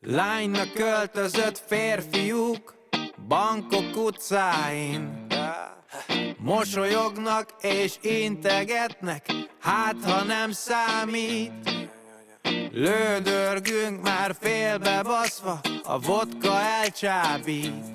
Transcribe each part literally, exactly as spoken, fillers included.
Lánynak költözött férfiúk Bangkok utcáin, mosolyognak és integetnek, hát ha nem számít. Lődörgünk már félbebaszva, a vodka elcsábít.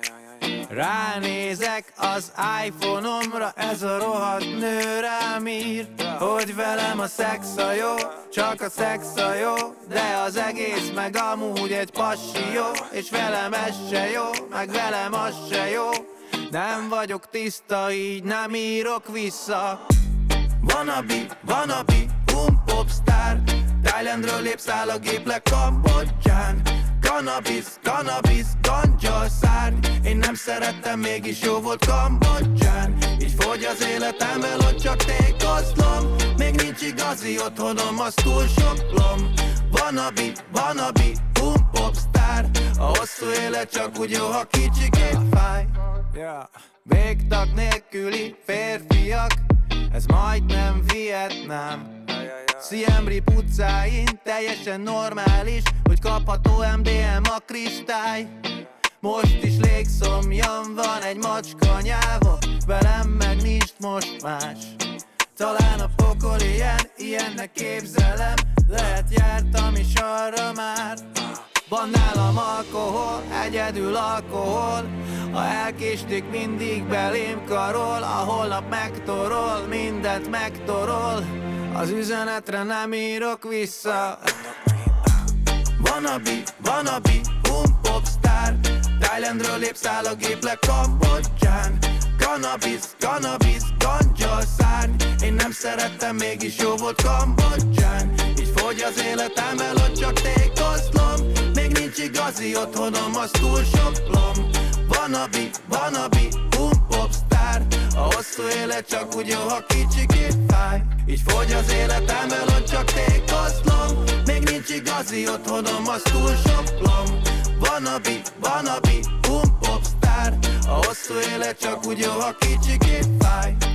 Ránézek az iPhone-omra, ez a rohadt nő rám ír, hogy velem a szex a jó, csak a szex a jó, de az egész meg amúgy egy passi jó, és velem ez se jó, meg velem az se jó. Nem vagyok tiszta, így nem írok vissza. Wannabe, wannabe, boom popstar. Thailandről lépszáll a géple Kambodzsán. Cannabis, cannabis, ganja szárny. Én nem szerettem, mégis jó volt Kambodzsán. Így fogy az életem, el ott csak tékozlom. Még nincs igazi otthonom, az túl sok lom. Wannabe, wannabe, boom popstar. A hosszú élet csak úgy jó, ha kicsikét fáj. Yeah. Végtag nélküli férfiak, ez majdnem Vietnám. Siem Reap utcáin teljesen normális, hogy kapható em dé em a kristály. Most is légszomjam van egy macska nyáva, velem meg nincs most más. Talán a pokol ilyen, ilyennek képzelem, lehet jártam is arra már. Van nálam alkohol, egyedül alkohol. Ha elkésték, mindig belém karol. A holnap megtorol, mindent megtorol. Az üzenetre nem írok vissza. Wannabe, wannabe, boom popstar. Thailandről lépszáll a géple Kambodzsán. Cannabis, cannabis, ganja szárny. Én nem szerettem, mégis jó volt Kambodzsán. Így fogy az életem, el ott csak tékozlom. Még nincs igazi otthonom, az túl sok lom. Wannabe, wannabe, boom popstar. A hosszú élet csak úgy jó, ha kicsikét fáj. Így fogy az életem, el ott csak tékozlom. Még nincs igazi otthonom, az túl sok lom. Wannabe, wannabe, boom popstar. A hosszú élet csak úgy jó, ha kicsikét fáj.